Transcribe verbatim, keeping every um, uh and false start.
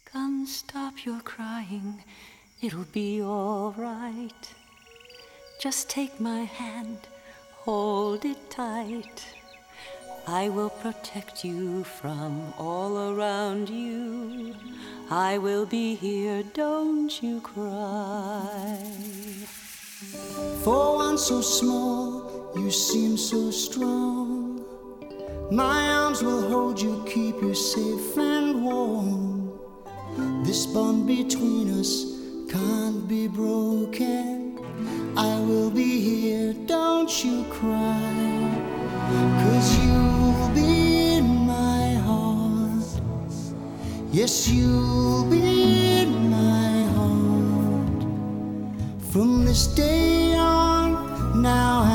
Come, stop your crying, it'll be all right. Just take my hand, hold it tight. I will protect you from all around you. I will be here, don't you cry. For one so small, you seem so strong. My arms will hold you, keep you safe and warm. This bond between us can't be broken. I will be here, don't you cry. 'Cause you'll be in my heart. Yes, you'll be in my heart. From this day on, now